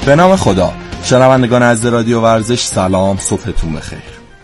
به نام خدا. شنوندگان عزیز رادیو ورزش سلام، صبحتون بخیر.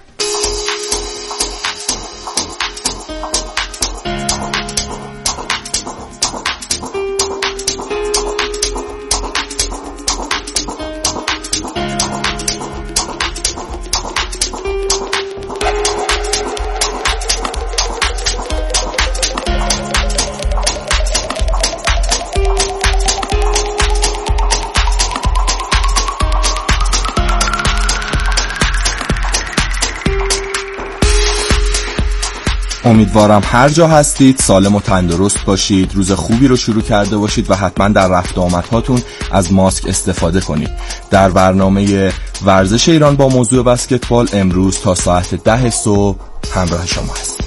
امیدوارم هر جا هستید سالم و تندرست باشید، روز خوبی رو شروع کرده باشید و حتما در رفت و آمدهاتون از ماسک استفاده کنید. در برنامه ورزش ایران با موضوع بسکتبال امروز تا ساعت 10 صبح همراه شما هست.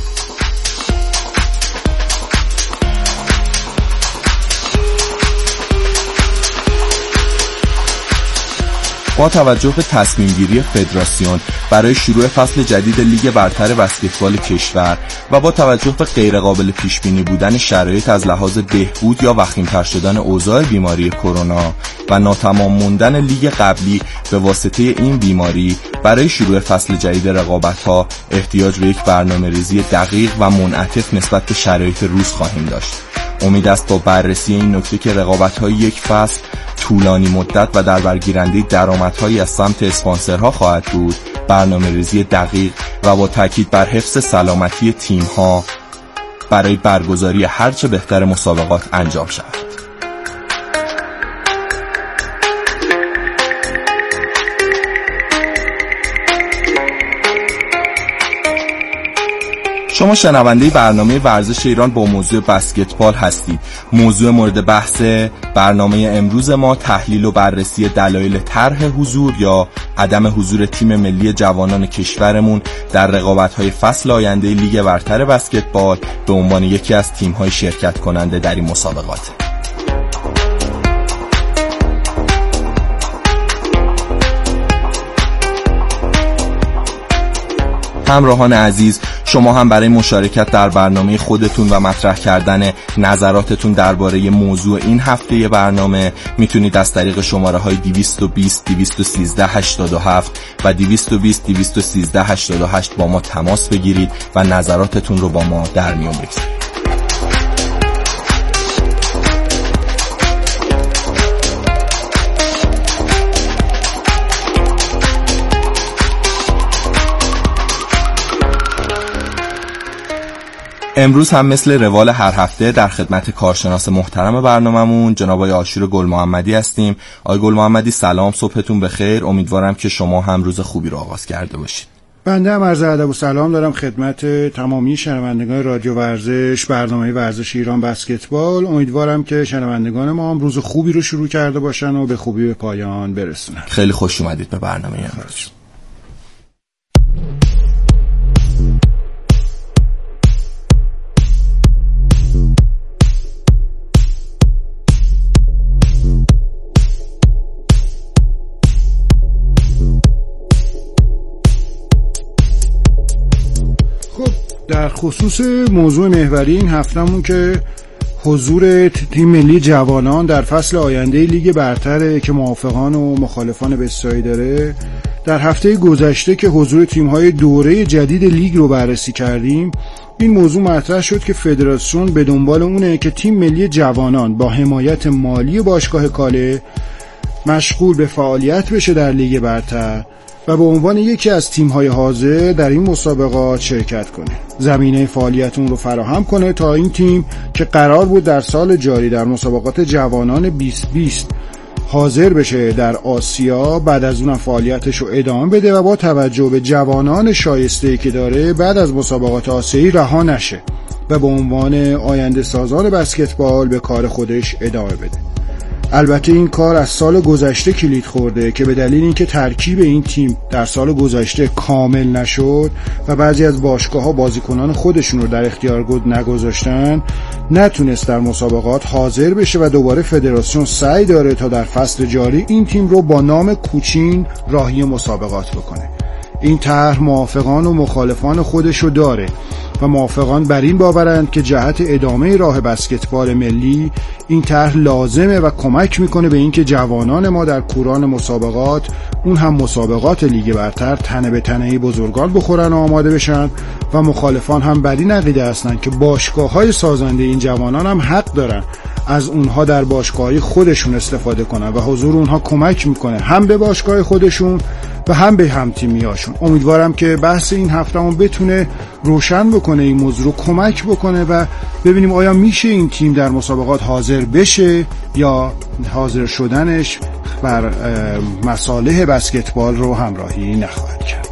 با توجه به تصمیم گیری فدراسیون برای شروع فصل جدید لیگ برتر بسکتبال کشور و با توجه به غیرقابل پیش بینی بودن شرایط از لحاظ بهبود یا وخیم‌تر شدن اوضاع بیماری کرونا و ناتمام موندن لیگ قبلی به واسطه این بیماری، برای شروع فصل جدید رقابت‌ها احتیاج به یک برنامه‌ریزی دقیق و منعطف نسبت به شرایط روز خواهیم داشت. امید است با بررسی این نکته که رقابت‌های یک فصل طولانی مدت و در برگیرنده درآمدهایی از سمت اسپانسرها خواهد بود، برنامه‌ریزی دقیق و با تاکید بر حفظ سلامتی تیم‌ها برای برگزاری هرچه بهتر مسابقات انجام شود. شما شنونده برنامه ورزش ایران با موضوع بسکتبال هستید. موضوع مورد بحث برنامه امروز ما تحلیل و بررسی دلایل طرح حضور یا عدم حضور تیم ملی جوانان کشورمون در رقابت‌های فصل آینده لیگ برتر بسکتبال به عنوان یکی از تیم‌های شرکت کننده در این مسابقات. همراهان عزیز، شما هم برای مشارکت در برنامه خودتون و مطرح کردن نظراتتون درباره موضوع این هفته برنامه میتونید از طریق شماره‌های 220 213 87 و 220 213 88 با ما تماس بگیرید و نظراتتون رو با ما در میون بگذارید. امروز هم مثل روال هر هفته در خدمت کارشناس محترم برنامه‌مون جناب آقای آشور گل محمدی هستیم. آقای گل محمدی سلام، صبحتون بخیر. امیدوارم که شما هم روز خوبی رو آغاز کرده باشید. بنده هم عرض ادب و سلام دارم خدمت تمامی شنوندگان رادیو ورزش، برنامه ورزش ایران بسکتبال. امیدوارم که شنوندگان ما هم روز خوبی رو شروع کرده باشن و به خوبی به پایان برسونن. خیلی خوش اومدید به برنامه امروز. در خصوص موضوع محوری این هفتهمون که حضور تیم ملی جوانان در فصل آینده لیگ برتر که موافقان و مخالفان بسیاری داره، در هفته گذشته که حضور تیم‌های دوره جدید لیگ رو بررسی کردیم، این موضوع مطرح شد که فدراسیون به دنبال اونه که تیم ملی جوانان با حمایت مالی باشگاه کاله مشغول به فعالیت بشه در لیگ برتر و به عنوان یکی از تیم‌های حاضر در این مسابقات شرکت کنه. زمینه فعالیت اون رو فراهم کنه تا این تیم که قرار بود در سال جاری در مسابقات جوانان 2020 حاضر بشه در آسیا، بعد از اونم فعالیتش رو ادامه بده و با توجه به جوانان شایسته‌ای که داره بعد از مسابقات آسیایی رها نشه و به عنوان آینده سازان بسکتبال به کار خودش ادامه بده. البته این کار از سال گذشته کلید خورده که به دلیل اینکه ترکیب این تیم در سال گذشته کامل نشد و بعضی از باشگاه‌ها بازیکنان خودشون رو در اختیار نگذاشتن، نتونست در مسابقات حاضر بشه و دوباره فدراسیون سعی داره تا در فصل جاری این تیم رو با نام کوچین راهی مسابقات بکنه. این طرح موافقان و مخالفان خودشو داره و موافقان بر این باورند که جهت ادامه راه بسکتبال ملی این طرح لازمه و کمک میکنه به اینکه جوانان ما در کوران مسابقات، اون هم مسابقات لیگ برتر، تنه به تنه بزرگان بخورن و آماده بشن و مخالفان هم بر این عقیده هستن که باشگاه‌های سازنده این جوانان هم حق دارن از اونها در باشگاه‌های خودشون استفاده کنن و حضور اونها کمک میکنه هم به باشگاه خودشون و هم به همتیمیاشون. امیدوارم که بحث این هفتهمون بتونه روشن بکنه این موضوع رو، کمک بکنه و ببینیم آیا میشه این تیم در مسابقات حاضر بشه یا حاضر شدنش بر مصالح بسکتبال رو همراهی نخواهد کرد.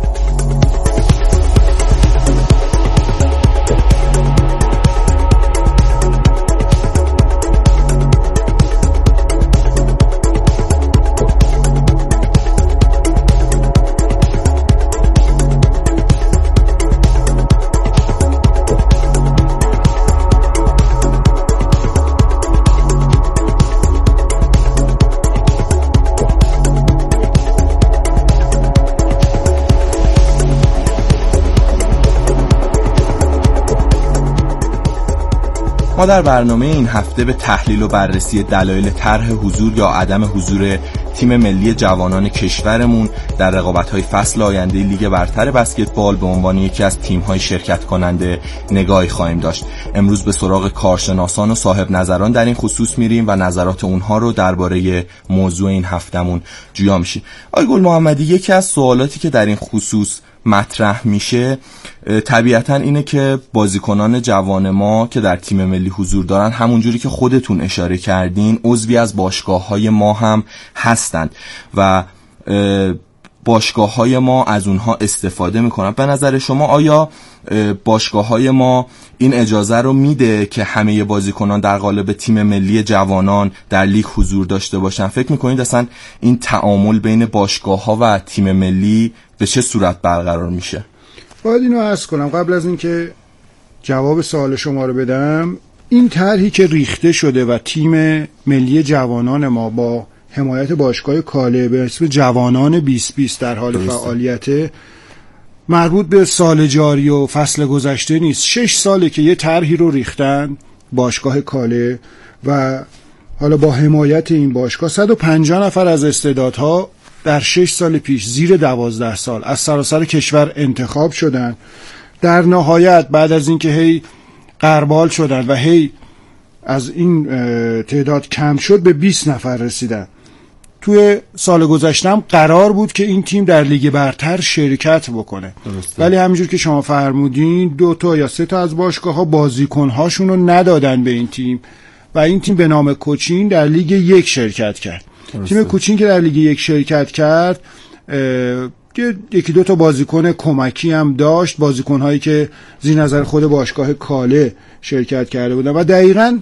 ما در برنامه این هفته به تحلیل و بررسی دلایل طرح حضور یا عدم حضور تیم ملی جوانان کشورمون در رقابت‌های فصل آینده لیگ برتر بسکتبال به عنوان یکی از تیم‌های شرکت کننده نگاهی خواهیم داشت. امروز به سراغ کارشناسان و صاحب نظران در این خصوص میریم و نظرات اونها رو درباره موضوع این هفتمون جویا میشیم. آقای گل محمدی، یکی از سوالاتی که در این خصوص مطرح میشه طبیعتاً اینه که بازیکنان جوان ما که در تیم ملی حضور دارن همونجوری که خودتون اشاره کردین عضوی از باشگاه‌های ما هم هستند و باشگاه‌های ما از اونها استفاده میکنن. به نظر شما آیا باشگاه‌های ما این اجازه رو میده که همه بازیکنان در قالب تیم ملی جوانان در لیگ حضور داشته باشن؟ فکر میکنید اصلا این تعامل بین باشگاه‌ها و تیم ملی به چه صورت برقرار میشه؟ باید اینو عرض کنم قبل از اینکه جواب سوال شما رو بدم. این طرحی که ریخته شده و تیم ملی جوانان ما با حمایت باشگاه کاله به اسم جوانان 2020 در حال فعالیت، مربوط به سال جاری و فصل گذشته نیست. 6 ساله که یه طرحی رو ریختن باشگاه کاله و حالا با حمایت این باشگاه 150 نفر از استعدادها در 6 سال پیش زیر 12 سال از سراسر کشور انتخاب شدن. در نهایت بعد از اینکه هی غربال شدن و هی از این تعداد کم شد به 20 نفر رسیدن. توی سال گذشتم قرار بود که این تیم در لیگ برتر شرکت بکنه، ولی همینجور که شما فرمودین 2 تا یا 3 تا از باشگاه‌ها بازیکن‌هاشون رو ندادن به این تیم و این تیم به نام کوچین در لیگ 1 شرکت کرد. تیم کوچین که در لیگ 1 شرکت کرد یکی 2 تا بازیکن کمکی هم داشت، بازیکن‌هایی که زیر نظر خود باشگاه کاله شرکت کرده بودن و دقیقاً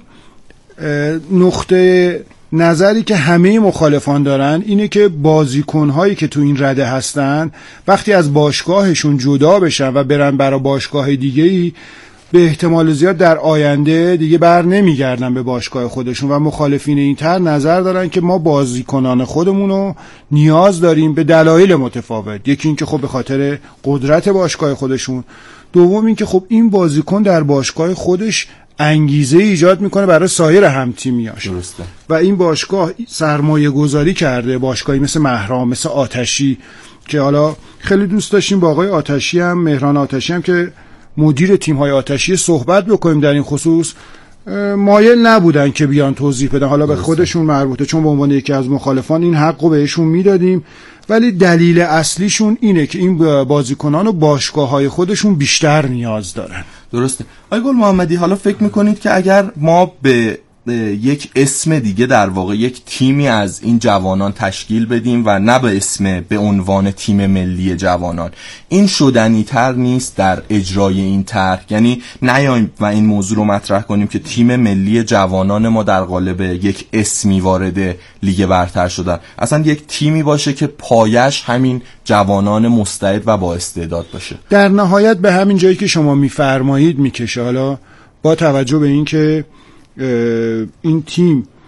نقطه نظری که همه مخالفان دارن اینه که بازیکن‌هایی که تو این رده هستن وقتی از باشگاهشون جدا بشن و برن برای باشگاه دیگه‌ای به احتمال زیاد در آینده دیگه بر نمیگردن به باشگاه خودشون و مخالفین این طرح نظر دارن که ما بازیکنان خودمونو نیاز داریم به دلایل متفاوت. یکی این که خب به خاطر قدرت باشگاه خودشون، دوم این که خب این بازیکن در باشگاه خودش انگیزه ایجاد میکنه برای سایر همتیمیاش. درسته. و این باشگاه سرمایه گذاری کرده، باشگاهی مثل مهران، مثل آتشی که حالا خیلی دوست داشتیم با آقای آتشی هم، مهران آتشی هم که مدیر تیم‌های آتشی صحبت بکنیم در این خصوص، مایل نبودن که بیان توضیح بدن. حالا به خودشون مربوطه، چون به عنوان یکی از مخالفان این حق رو بهشون میدادیم، ولی دلیل اصلیشون اینه که این بازیکنان و باشگاه‌های خودشون بیشتر نیاز دارن. درسته. آقای گل محمدی، حالا فکر میکنید که اگر ما به یک اسم دیگه در واقع یک تیمی از این جوانان تشکیل بدیم و نه به عنوان تیم ملی جوانان، این شدنی تر نیست در اجرای این طرح؟ یعنی نیایم و این موضوع رو مطرح کنیم که تیم ملی جوانان ما در قالب یک اسمی وارد لیگ برتر شدن، اصلا یک تیمی باشه که پایش همین جوانان مستعد و با استعداد باشه. در نهایت به همین جایی که شما میفرمایید میکشه. حالا با توجه به این که این تیم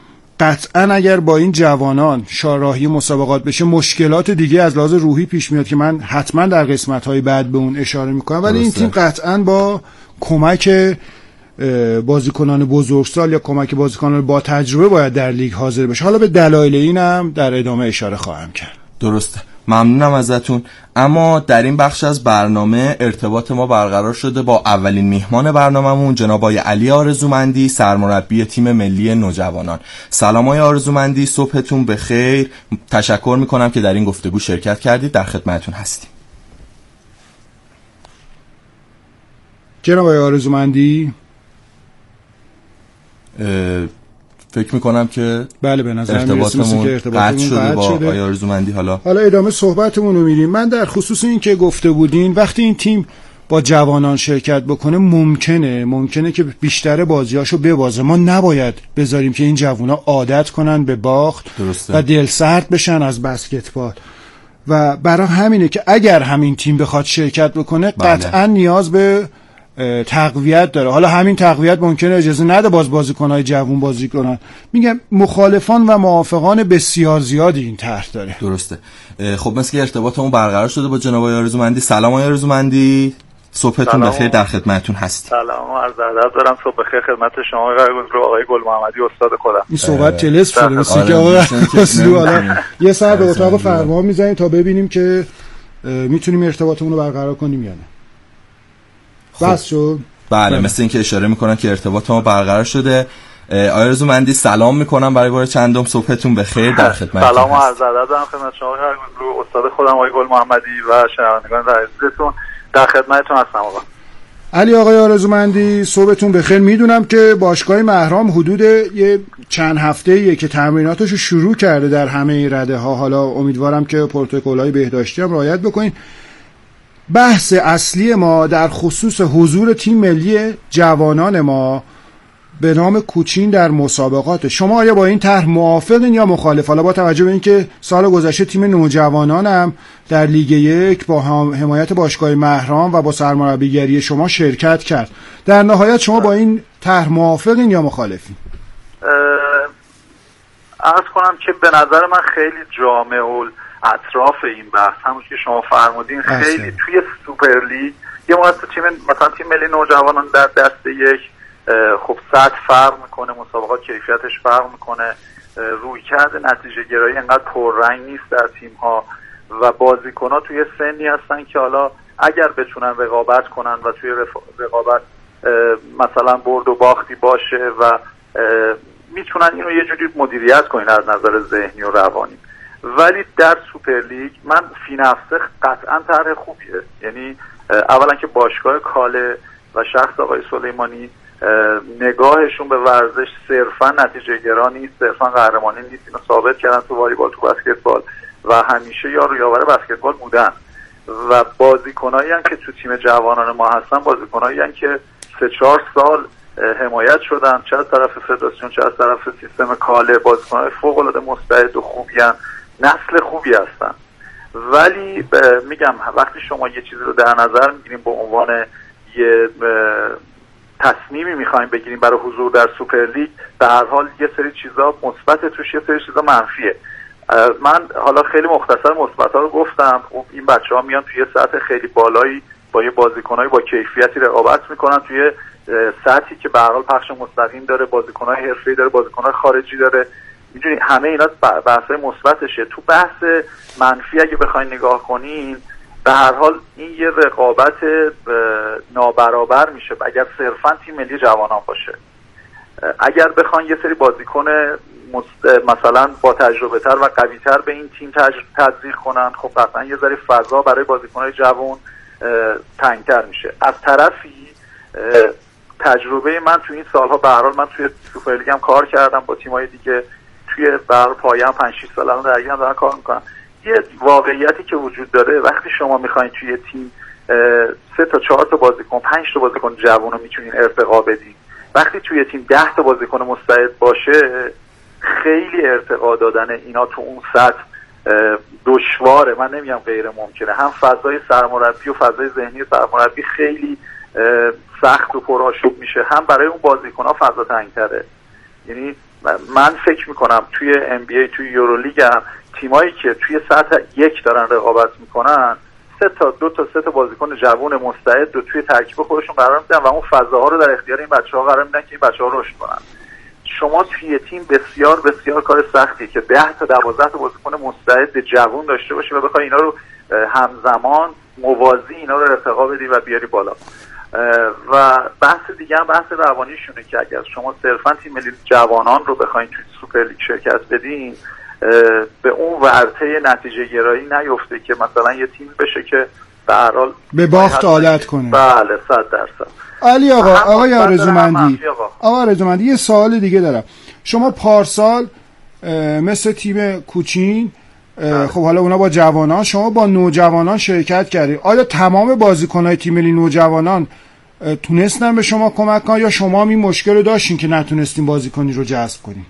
قطعا اگر با این جوانان شاهراهی مسابقات بشه مشکلات دیگه از لحاظ روحی پیش میاد که من حتما در قسمت‌های بعد به اون اشاره میکنم، ولی این تیم قطعا با کمک بازیکنان بزرگسال یا کمک بازیکنان با تجربه باید در لیگ حاضر بشه. حالا به دلایل اینم در ادامه اشاره خواهم کرد. درسته، ممنونم ازتون. اما در این بخش از برنامه ارتباط ما برقرار شده با اولین میهمان برنامه‌مون جناب آقای علی آرزومندی، سرمربی تیم ملی نوجوانان. سلام آقای آرزومندی، صبحتون بخیر. تشکر میکنم که در این گفتگو شرکت کردید. در خدمتتون هستیم. جناب آقای آرزومندی، فکر میکنم که بله به نظر ارتباطمون قطع شده با آقای آرزومندی. حالا ادامه صحبتمون رو میریم. من در خصوص این که گفته بودین وقتی این تیم با جوانان شرکت بکنه ممکنه که بیشتر بازیاشو ببازه. ما نباید بذاریم که این جوانا عادت کنن به باخت. درسته. و دلسرد بشن از بسکتبال و برای همینه که اگر همین تیم بخواد شرکت بکنه قطعا نیاز به تقویت داره. حالا همین تقویت ممکنه اجازه نده بازیکن‌های جوان بازی کنن. میگم مخالفان و موافقان بسیار زیادی این طرح داره. درسته. خب مثل که ارتباطمون برقرار شده با جناب آقای آرزومندی. سلام آقای آرزومندی، صبحتون بخیر. در خدمتتون هستیم. سلام و عرض ادب دارم. صبح بخیر خدمت شما آقای گل محمدی استاد خودم. این صحبت تلس شده مثل که آقا رسولو. حالا یه سر به اتاق فرمان میزنیم تا ببینیم که میتونیم ارتباطمون رو برقرار کنیم یا نه. بس شد. بله مثل این که اشاره میکنن که ارتباط ما برقرار شده. آقای آرزومندی سلام میکنم برای بار چندم، صبحتون بخیر. در خدمتتون. سلام و عرض ادب دارم خدمت شما استاد خودم آقای گل محمدی و شنوندگان عزیزتون. در خدمتتون هستم آقا. علی آقای آرزومندی صبحتون بخیر. میدونم که باشگاه مهرام حدود یه چند هفته‌ایه که تمریناتشو شروع کرده در همه رده‌ها. حالا امیدوارم که پروتکل‌های بهداشتی هم رعایت بکنین. بحث اصلی ما در خصوص حضور تیم ملی جوانان ما به نام کوچین در مسابقات. شما آیا با این طرح موافقین یا مخالف؟ حالا با توجه به اینکه سال گذشته تیم نوجوانان هم در لیگ 1 با حمایت باشگاه مهرام و با سرمربیگری شما شرکت کرد، در نهایت شما با این طرح موافقین یا مخالفین؟ عرض کنم که به نظر من خیلی جامع اطراف این بحث همون که شما فرمودین خیلی توی سوپر لیگ یه موقع مثلا تیم ملی نوجوانان در دسته یک خب سطح فرق میکنه، مسابقات کیفیتش فرق میکنه، رویکرد نتیجه گرایی انقدر پررنگ نیست در تیم ها و بازیکن‌ها توی سنی هستن که حالا اگر بتونن رقابت کنن و توی رقابت مثلا برد و باختی باشه و میتونن اینو یه جوری مدیریت کنن از نظر ذهنی و روانی. ولی در سوپر لیگ من فی نفسه قطعا طرح خوبیه. یعنی اولا که باشگاه کاله و شخص آقای سلیمانی نگاهشون به ورزش صرفا نتیجه گرا نیست، صرفا قهرمانی نیست. اینو ثابت کردن تو والیبال، تو بسکتبال و همیشه یارو یاور بسکتبال بودن و بازیکنایی هستن که تو تیم جوانان ما هستن، بازیکنایی هستن که 3-4 سال حمایت شدن، چه از طرف فدراسیون چه از طرف سیستم کاله، بازیکنای فوق العاده مستعد و خوبی هستن، نسل خوبی هستن. ولی میگم وقتی شما یه چیزی رو در نظر میگیریم به عنوان یه تصمیمی میخوایم بگیریم برای حضور در سوپر لیگ، به هر حال یه سری چیزا مثبت توش، یه سری چیزا منفیه. من حالا خیلی مختصر مثبت‌ها رو گفتم. خب این بچه‌ها میان توی سطح خیلی بالایی با یه بازیکنایی با کیفیتی رقابت میکنن توی سطحی که به هر حال پخش مستقیم داره، بازیکن‌های حرفه‌ای داره، بازیکن‌های خارجی داره. می‌دونید همه اینا بحث‌های مثبتشه. تو بحث منفی اگه بخواید نگاه کنین، به هر حال این یه رقابت نابرابر میشه اگر صرفا تیم ملی جوانان باشه. اگر بخوان یه سری بازیکن مثلا با تجربه تر و قوی تر به این تیم تزریق کنن، خب قطعا یه ذره فضا برای بازیکن‌های جوان تنگتر میشه. از طرفی تجربه من تو این سالها به هر حال من توی سوپر لیگ هم کار کردم با تیم‌های دیگه، توی پایه هم 5-6 سال الان درگیرم دارم کار میکنم. یه واقعیتی که وجود داره وقتی شما میخواین توی تیم 3 تا 4 تا بازیکن 5 تا بازیکن جوون رو میتونین ارتقا بدین، وقتی توی تیم 10 تا بازیکن مستعد باشه خیلی ارتقا دادن اینا تو اون سطح دشواره. من نمیگم غیر ممکنه. هم فضای سرمربی و فضای ذهنی سرمربی خیلی سخت و پرآشوب میشه، هم برای اون بازیکن‌ها فضا تنگ‌تره. یعنی من فکر میکنم توی NBA توی یورولیگ هم تیمایی که توی سطح 1 دارن رقابت میکنن 2 تا بازیکن جوان مستعد رو توی ترکیب خودشون قرار میدن و اون فضاها رو در اختیار این بچه‌ها قرار میدن که این بچه‌ها رشد کنن. شما توی تیم بسیار بسیار کار سختیه که 10 تا 12 تا بازیکن مستعد جوان داشته باشی و بخوای اینا رو همزمان موازی اینا رو ارتقا بدی و بیاری بالا. و بحث دیگه هم بحث روانیشونه که اگر شما صرفا تیم ملی جوانان رو بخواید توی سوپر لیگ شرکت بدین به اون ورطه نتیجه گرایی نیفته که مثلا یه تیم بشه که به هر حال به باخت عادت کنه. بله 100%. علی آقای آرزومندی یه سوال دیگه دارم. شما پارسال مثل تیم کوچین خب حالا اونا با جوانان، شما با نوجوانان شرکت کردید. آیا تمام بازیکن‌های تیم ملی نوجوانان تونستن به شما کمک کنن یا شما این مشکل رو داشتین که نتونستین بازیکنی رو جذب کنین؟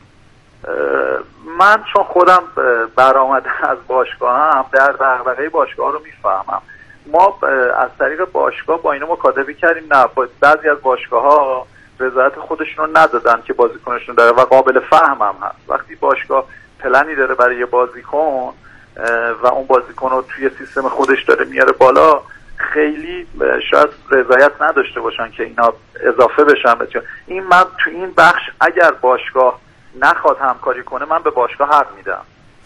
من چون خودم برآمده از باشگاهم در دغدغه باشگاه رو میفهمم. ما از طریق باشگاه با اینا مکاتبه کردیم، نه بعضی از باشگاه‌ها رضایت خودشون رو ندادن که بازیکنشون داره و قابل فهمم هست. وقتی باشگاه پلنی داره برای یه بازیکن و اون بازیکن رو توی سیستم خودش داره میاره بالا، خیلی شاید رضایت نداشته باشن که اینا اضافه بشن. این من تو این بخش اگر باشگاه نخواد همکاری کنه من به باشگاه حق میدم.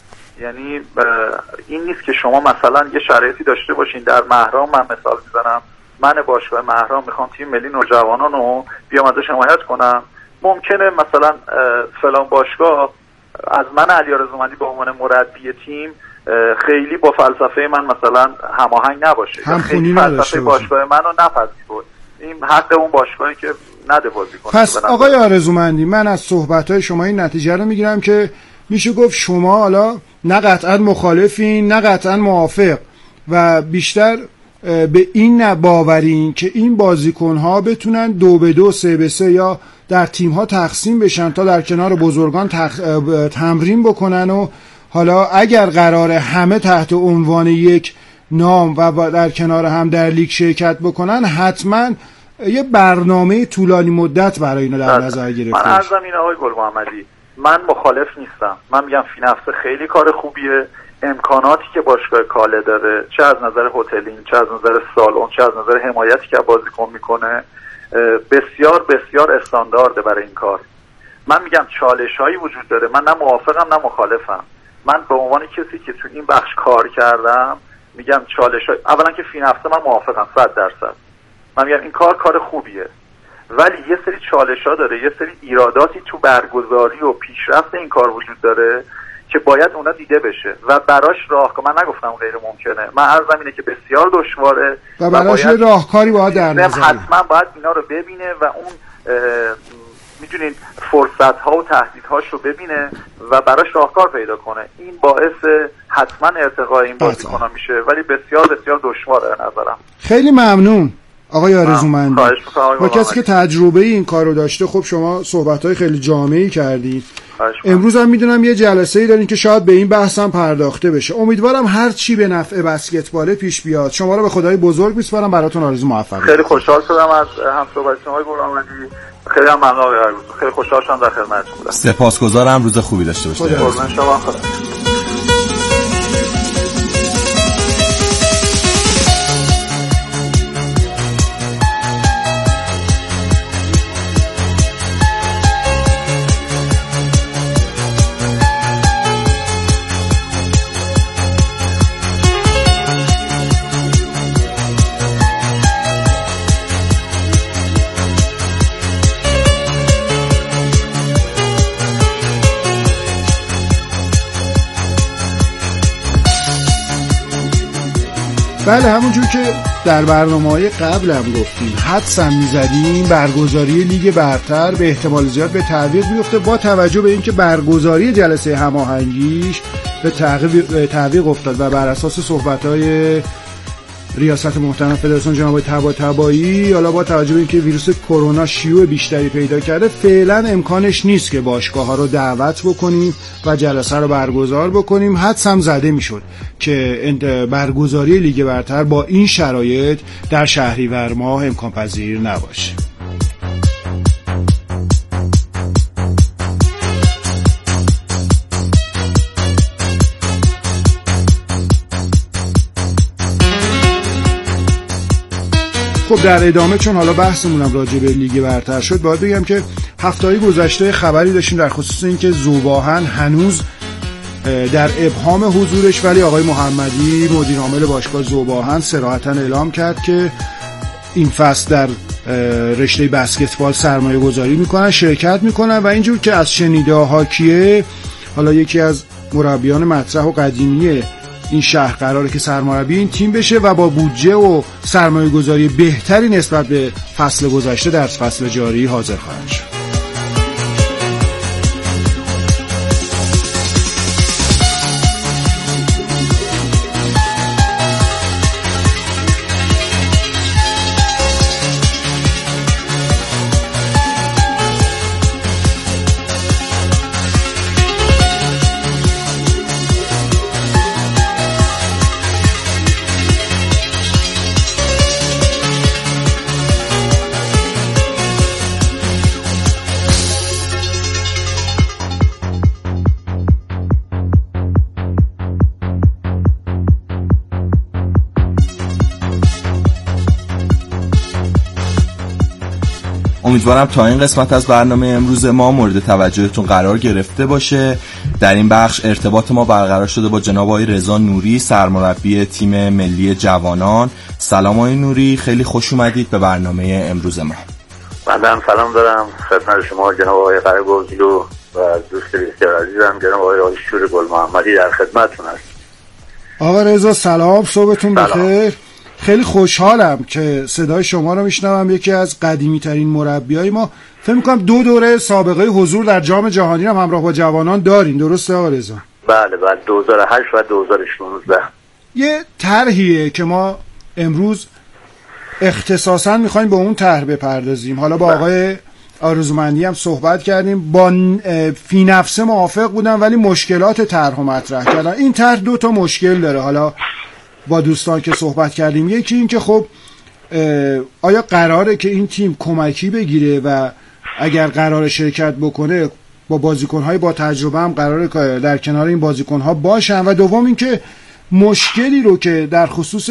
یعنی این نیست که شما مثلا یه شرایطی داشته باشین در مهرام، من مثال میزنم، من باشگاه مهرام میخوام تیم ملی نوجوانان رو بیام ازش حمایت کنم، ممکنه مثلا فلان باشگاه از من علی آرزومندی به عنوان مربی تیم خیلی با فلسفه من مثلا هماهنگ نباشه، خیلی فلسفه باشگاه منو نپذیره. این حق اون باشگاهی که نده بازی کنه. پس آقای آرزومندی، من از صحبت‌های شما این نتیجه رو میگیرم که میشه گفت شما حالا نه قطعا مخالفین نه قطعا موافق و بیشتر به این باورین که این بازیکن‌ها بتونن 2-2 3-3 یا در تیم‌ها تقسیم بشن تا در کنار بزرگان تمرین بکنن و حالا اگر قراره همه تحت عنوان یک نام و در کنار هم در لیگ شرکت بکنن، حتما یه برنامه طولانی مدت برای اینا در نظر گرفته. من عرضم اینه آقای گل محمدی، من مخالف نیستم. من میگم فی نفسه خیلی کار خوبیه. امکاناتی که باشگاه کاله داره، چه از نظر هتلینگ، چه از نظر سالن، چه از نظر حمایتی که بازیکن میکنه، بسیار بسیار استاندارده برای این کار. من میگم چالش‌هایی وجود داره، من نه موافقم نه مخالفم. من به عنوان کسی که تو این بخش کار کردم میگم چالش‌های، اولا که فی نفسه من موافقم 100%. من میگم این کار خوبیه، ولی یه سری چالش‌ها داره، یه سری ایراداتی تو برگزاری و پیشرفت این کار وجود داره که باید اونا دیده بشه و براش راهکار. من نگفتم غیر ممکنه، من عرضم اینه که بسیار دشواره و براش راهکاری باید در نظر حتما باید اینا رو ببینه و اون میدونین فرصت‌ها و تهدیدهاش رو ببینه و براش راهکار پیدا کنه. این باعث حتما ارتقای این بازیکن‌ها میشه، ولی بسیار بسیار دشواره نظرم. خیلی ممنون آقای آرزومندی. با کسی که تجربه این کارو داشته، خب شما صحبت‌های خیلی جامعی کردید. امروز هم میدونم یه جلسه‌ای دارین که شاید به این بحث هم پرداخته بشه. امیدوارم هر چی به نفع بسکتبال پیش بیاد. شما رو به خدای بزرگ میسپارم، براتون آرزو موفقیت. خیلی خوشحال شدم از همصحبتی شما آقای گل‌آمدی. خیلی هم ممنون آقای عروض. خیلی خوشحال شدم در خدمتتون بودم. سپاسگزارم، روز خوبی داشته باشید. قربان شما. خدا. بله، همونجور که در برنامه‌های قبل هم گفتیم، حدسم می‌زدیم برگزاری لیگ برتر به احتمال زیاد به تعویق میفته با توجه به اینکه برگزاری جلسه هماهنگیش به تعویق افتاد و بر اساس صحبت‌های ریاست محترم فدراسیون جناب طباطبایی، حالا با توجه به اینکه ویروس کرونا شیوع بیشتری پیدا کرده، فعلا امکانش نیست که باشگاه‌ها رو دعوت بکنیم و جلسه رو برگزار بکنیم. حدسم زده میشد که برگزاری لیگ برتر با این شرایط در شهریور ماه امکان پذیر نباشه. خب در ادامه چون حالا بحثمونم راجع به لیگ برتر شد، باید بگم که هفته‌های گذشته خبری داشتیم در خصوص اینکه ذوب‌آهن هنوز در ابهام حضورش، ولی آقای محمدی مدیر عامل باشگاه ذوب‌آهن صراحتاً اعلام کرد که این فصل در رشته بسکتبال سرمایه گذاری میکنن، شرکت میکنن و اینجور که از شنیده هاکیه، حالا یکی از مربیان مطرح و قدیمی این شهر قراره که سرمربی این تیم بشه و با بودجه و سرمایه گذاری بهتری نسبت به فصل گذشته در فصل جاری حاضر خواهد شد. امیدوارم تا این قسمت از برنامه امروز ما مورد توجهتون قرار گرفته باشه. در این بخش ارتباط ما برقرار شده با جناب آقای رضا نوری، سرمربی تیم ملی جوانان. سلام آقای نوری، خیلی خوش اومدید به برنامه امروز ما. من سلام دارم خدمت شما جناب آقای قره‌گوزلو و دوست بسیار عزیزم جناب آقای آشور گل محمدی در خدمتتون هستم. آقا رضا سلام، صبحتون بخیر. خیلی خوشحالم که صدای شما رو میشنوم. یکی از قدیمی ترین مربیای ما، فکر می‌کنم 2 دوره سابقه حضور در جام جهانی هم همراه با جوانان دارین، درسته آقا رضا؟ بله 2008 و 2016. یه طرحیه که ما امروز اختصاصا می‌خوایم به اون طرح بپردازیم. حالا با آقای آرزومندی هم صحبت کردیم، با فی نفسه موافق بودن ولی مشکلات طرحو مطرح کردن. این طرح 2 تا مشکل داره. حالا با دوستان که صحبت کردیم، یکی این که خب آیا قراره که این تیم کمکی بگیره و اگر قراره شرکت بکنه با بازیکن‌های با تجربه هم قراره که در کنار این بازیکن‌ها باشن، و دوم این که مشکلی رو که در خصوص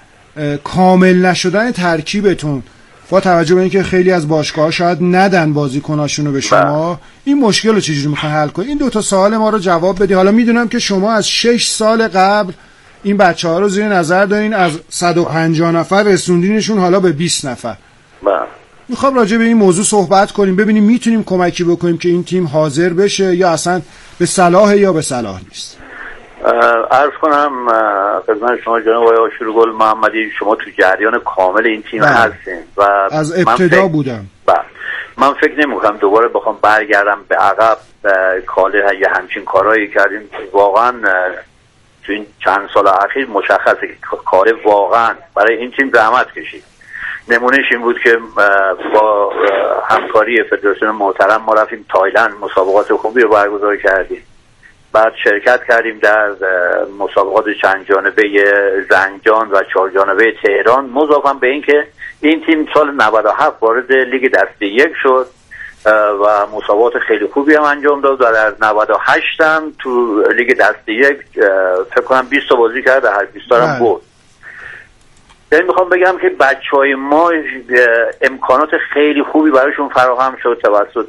کامل نشدن ترکیبتون با توجه به اینکه خیلی از باشگاه‌ها شاید ندن بازیکناشونو به شما، این مشکل رو چجوری میخوان حل کنید؟ این 2 تا سوال ما رو جواب بدید. حالا میدونم که شما از 6 سال قبل این بچه‌ها رو زیر نظر دارین، از 150 نفر رسوندینشون حالا به 20 نفر. میخوام راجع به این موضوع صحبت کنیم، ببینیم میتونیم کمکی بکنیم که این تیم حاضر بشه یا اصلا به صلاح یا به صلاح نیست. عرض کنم خدمت شما جناب آقای آشورگل محمدی، شما تو جریان کامل این تیم هستین و از ابتدا بودم. من فکر نمی‌کنم دوباره بخوام برگردم به عقب. کاله یه همچین کارهایی کردیم واقعا تو این چند سال اخیر مشخصه که کار واقعا برای این تیم زحمت کشید. نمونهش این بود که با همکاری فدراسیون محترم ما رفتیم تایلند، مسابقات خوبی رو برگزار کردیم. بعد شرکت کردیم در مسابقات چند جانبه زنجان و 4 جانبه تهران. مضافاً به این که این تیم سال 97 وارد لیگ دسته 1 شد و مسابقات خیلی خوبی هم انجام داد و در 98 هم تو لیگ دسته 1 فکر کنم 20 تا بازی کرد، هر 20 تا هم برد. یعنی میخوام بگم که بچهای ما امکانات خیلی خوبی برایشون فراهم شد توسط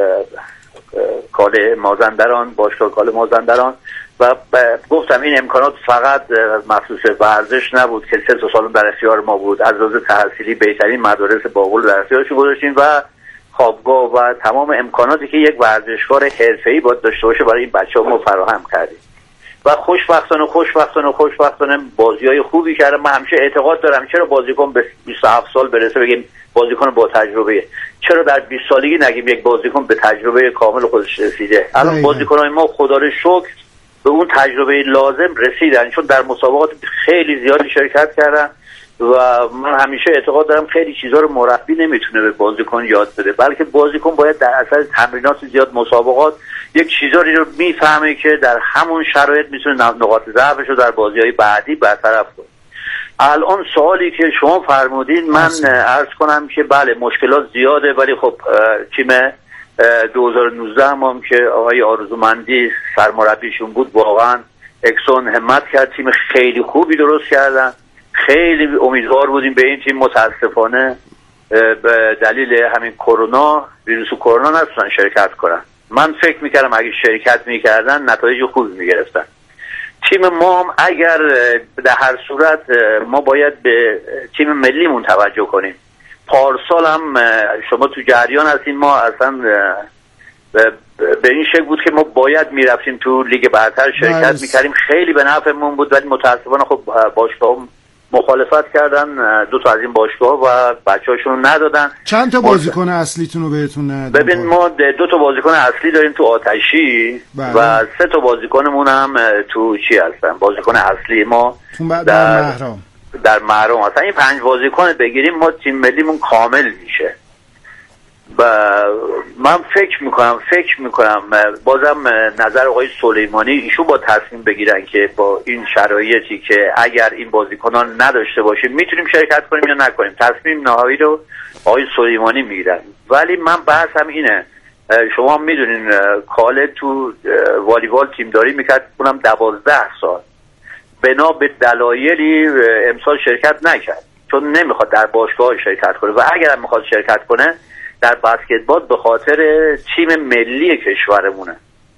کاله مازندران، باشگاه کاله مازندران، و گفتم این امکانات فقط مخصوص ورزش نبود که 3 سال در اختیار ما بود. از لحاظ تحصیلی بهترین مدارس باقول در اختیارشون گذاشتیم و خوابگاه و تمام امکاناتی که یک ورزشکار حرفه‌ای باید داشته باشه برای این بچه‌ها ما فراهم کردیم و خوشبختانه بازی‌های خوبی کردن. من همیشه اعتقاد دارم چرا بازیکن به 27 سال برسه بگیم بازیکن با تجربه، چرا در 20 سالگی نگیم یک بازیکن به تجربه کامل خودش رسیده. الان بازیکن‌های ما خدا رو شکر به اون تجربه لازم رسیدن، چون در مسابقات خیلی زیادی شرکت کردن و من همیشه اعتقاد دارم خیلی چیزا رو مربی نمیتونه به بازیکن یاد بده، بلکه بازیکن باید در اثر تمرینات زیاد، مسابقات، یک چیزایی رو میفهمه که در همون شرایط میتونه نقاط ضعفش رو در بازی‌های بعدی برطرف کنه. الان سوالی که شما فرمودین، من عرض کنم که بله مشکلات زیاده، ولی خب تیم 2019 هم که آقای آرزومندی سرمربیشون بود واقعا اکسون همت کرد، تیم خیلی خوبی درست کردن، خیلی امیدوار بودیم به این تیم، متاسفانه به دلیل همین کرونا، ویروس کرونا نتونن شرکت کنن. من فکر میکردم اگه شرکت میکردن نتایج خوبی میگرفتن. تیم ما هم اگر در هر صورت ما باید به تیم ملیمون توجه کنیم. پارسال هم شما تو جریان هستین، ما اصلا به این شکل بود که ما باید میرفتیم تو لیگ برتر شرکت میکردیم، خیلی به نفعمون بود، ولی متاسفانه خب باشگاه مخالفت کردن، 2 تا از این باشگاه و بچه‌هاشون ندادن. چند تا بازیکن اصلیتون رو بهتون ندادن؟ ببین ما 2 تا بازیکن اصلی داریم تو آتشی و 3 تا بازیکنمون هم تو چی هستن، بازیکن اصلی ما در محرم هستن. این 5 بازیکن بگیریم ما تیم ملیمون کامل میشه. و من فکر میکنم بازم نظر آقای سلیمانی، ایشون با تصمیم بگیرن که با این شرایطی که اگر این بازیکنان نداشته باشیم میتونیم شرکت کنیم یا نکنیم، تصمیم نهایی رو آقای سلیمانی میگیرن. ولی من بحثم اینه، شما میدونین کاله تو والیبال تیمداری میکرد، اونم 12 سال، بنا به دلایلی امسال شرکت نکرد چون نمیخواد در باشگاه شرکت کنه، و اگر هم میخواد شرکت کنه در بسکتبال به خاطر تیم ملی کشورمونه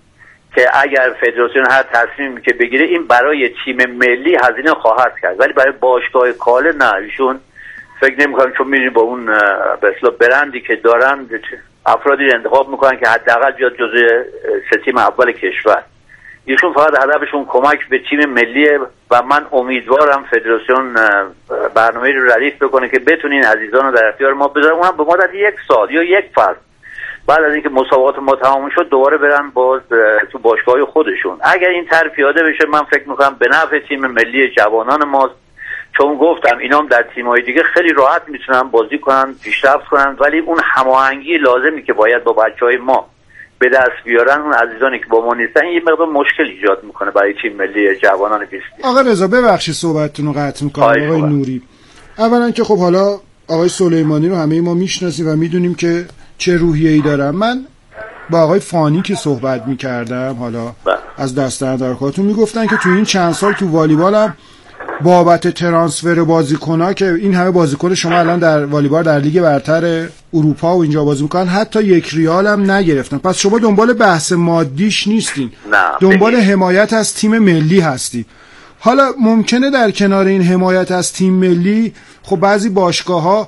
که اگر فدراسیون هر تصمیمی که بگیره این برای تیم ملی هزینه خواهد کرد، ولی برای باشگاه کاله نه، ایشون فکر نمی‌کنم، چون می‌بینی با اون به اصطلاح برندی که دارن افرادی انتخاب میکنن که حداقل بیاد جزو 3 تیم اول کشور. ایشون فقط هدفشون کمک به تیم ملیه و من امیدوارم فدراسیون برنامه‌ای رو ردیف بکنه که بتونین عزیزان رو در اختیار ما بذارن، اونم به مدت 1 سال یا 1 فصل بعد از اینکه مسابقات ما تمام شد دوباره برن باز تو باشگاه خودشون. اگر این طرح پیاده بشه من فکر میکنم به نفع تیم ملی جوانان ماست، چون گفتم اینا هم در تیم‌های دیگه خیلی راحت میتونن بازی کنن، پیشرفت کنن، ولی اون هماهنگی لازمی که باید با بچهای ما به دست بیارن، اون عزیزانی که با ما نیستن، یه مقدار مشکل ایجاد میکنه برای تیم ملی جوانان 20. آقا رضا ببخشید صحبتتون رو قطع میکنم. آقای نوری، اولا که خب حالا آقای سلیمانی رو همه ما میشناسیم و میدونیم که چه روحیه‌ای دارن. من با آقای فانی که صحبت میکردم حالا از دستاندرکاتون میگفتن که تو این چند سال تو والیبال هم بابت ترانسفر بازیکن‌ها که این همه بازیکن شما الان در والیبال در لیگ برتر اروپا و اینجا بازی میکنن حتی 1 ریال هم نگرفتن. پس شما دنبال بحث مادیش نیستین، دنبال حمایت از تیم ملی هستی. حالا ممکنه در کنار این حمایت از تیم ملی خب بعضی باشگاه‌ها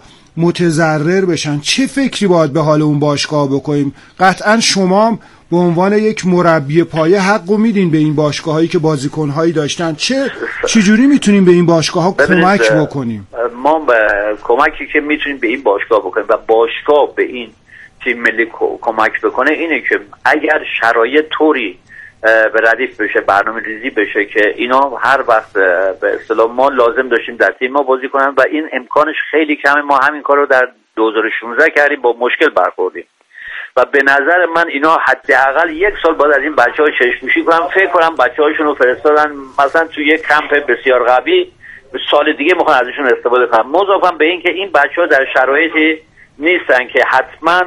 متضرر بشن. چه فکری باید به حال اون باشگاه بکنیم؟ قطعا شما به عنوان یک مربی پایه حقو میدین به این باشگاهایی که بازیکن‌هایی داشتن. چجوری میتونیم به این باشگاه‌ها کمک بکنیم؟ ما کمکی که میتونیم به این باشگاه بکنیم و باشگاه به این تیم ملی کمک بکنه اینه که اگر شرایط طوری به ردیف بشه، برنامه ریزی بشه که اینا هر وقت به اصطلاح ما لازم داشتیم در تیم ما بازی کنن و این امکانش خیلی کمه. ما همین کار رو در 2016 کردیم، با مشکل برخوردیم و به نظر من اینا حداقل 1 سال بعد از این بچه‌ها چشم‌پوشی کنن. فکر کنم بچه‌هاشون رو فرستادن مثلا تو یک کمپ بسیار قوی، سال دیگه میخوان ازشون استفاده کنن. مضافاً به این که این بچه‌ها در شرایطی نیستن که حتما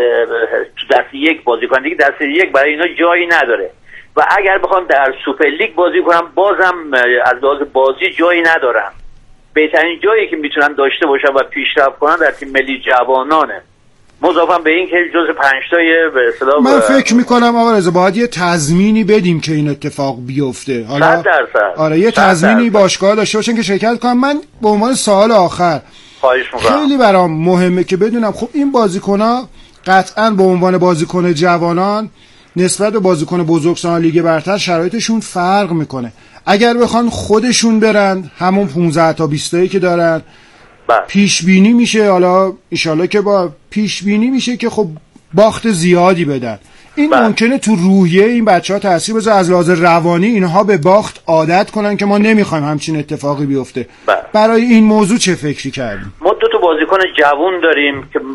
تو دست یک بازی کنن، دیگه دست یک برای اینا جایی نداره و اگر بخوام در سوپر لیگ بازی کنم بازم از لحاظ بازی جایی ندارم. بهترین جایی که میتونن داشته باشن و پیشرفت کنن در تیم ملی جوانانه. مضافاً به این که جز 5 تای به اصطلاح من فکر میکنم آقا رضا باید یه تضمینی بدیم که این اتفاق بیفته. حالا 100%. آره یه تضمینی باشگاه داشته باشن که شرکت کنن. من به عنوان سوال آخر خیلی برام مهمه که بدونم خب این بازیکن‌ها قطعاً به عنوان بازیکن جوانان نسبت به بازیکن بزرگسالان لیگ برتر شرایطشون فرق میکنه. اگر بخوان خودشون برن همون 15 تا 20 تایی که دارن پیش بینی میشه، حالا ان شاءالله که با پیش بینی میشه که خب باخت زیادی بدن. این ممکنه تو روحیه این بچه‌ها تاثیر بذاره، از لحاظ روانی اینها به باخت عادت کنن که ما نمیخوایم همچین اتفاقی بیفته. برای این موضوع چه فکری کردیم؟ ما 2 تا بازیکن جوان داریم که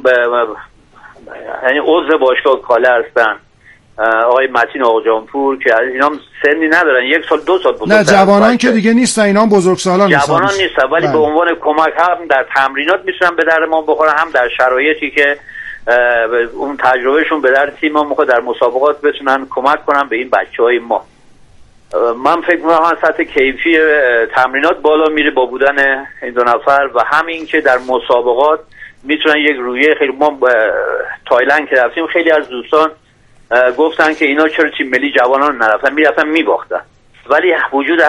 یعنی عضو باشگاه کاله هستن، آقای متین آقاجانپور که اینا هم سنی ندارن، 1 سال 2 سال بزرگتر. نه جوانان که دیگه نیستن، اینا هم بزرگسالان جوانان نیستن ولی به عنوان کمک هم در تمرینات میتونن به در ما بخورن، هم در شرایطی که اون تجربهشون به در تیم ما میخواد در مسابقات بتونن کمک کنن به این بچهای ما. من فکر می‌کنم سطح کیفی تمرینات بالا میره با بودن این دو نفر و همین که در مسابقات میتونن یک رویه خیلی. ما تایلند که رفتیم خیلی از دوستان گفتن که اینا چرا تیم ملی جوانان نرفتن، میرفتن میباختن، ولی وجود